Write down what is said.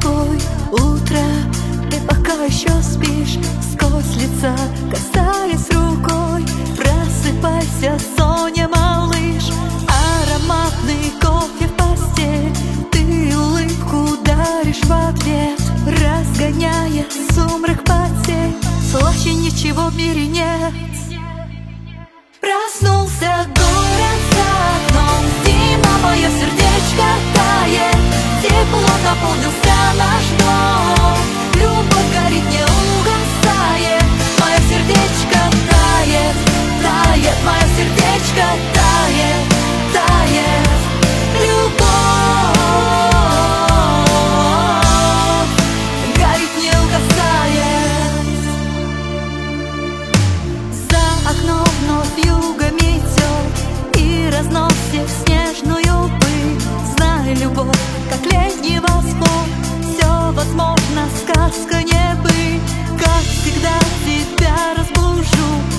тобой утро, ты пока еще спишь, сквозь лица касаясь рукой. Просыпайся, Соня, малыш, ароматный кофе в постель. Ты улыбку даришь в ответ, разгоняя сумрак потерь. Слаще ничего в мире нет. Проснулся город за окном, зима, мое сердечко тает, тепло наполнился наш дом, любовь горит, не угасает, мое сердечко тает, тает, мое сердечко тает, тает, любовь горит, не угасает. За окном вновь юга метет и разносит снежную пыль. Знай, любовь, как летний восход, все возможно, сказка не быть. Как всегда тебя разбужу,